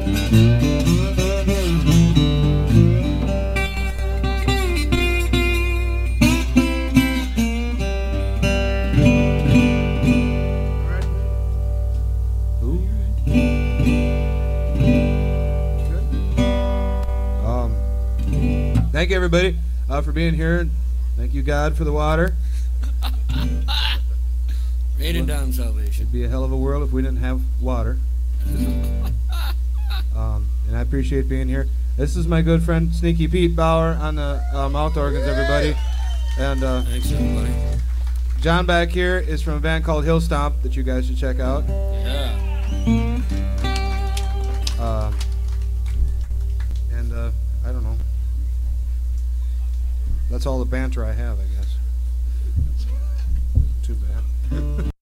Thank you, everybody, for being here. Thank you, God, for the water. Raining down salvation. It'd be a hell of a world if we didn't have water. And I appreciate being here. This is my good friend Sneaky Pete Bauer on the mouth organs, everybody. And thanks, everybody. John back here is from a band called Hill Stomp that you guys should check out. Yeah. I don't know. That's all the banter I have, I guess. Too bad.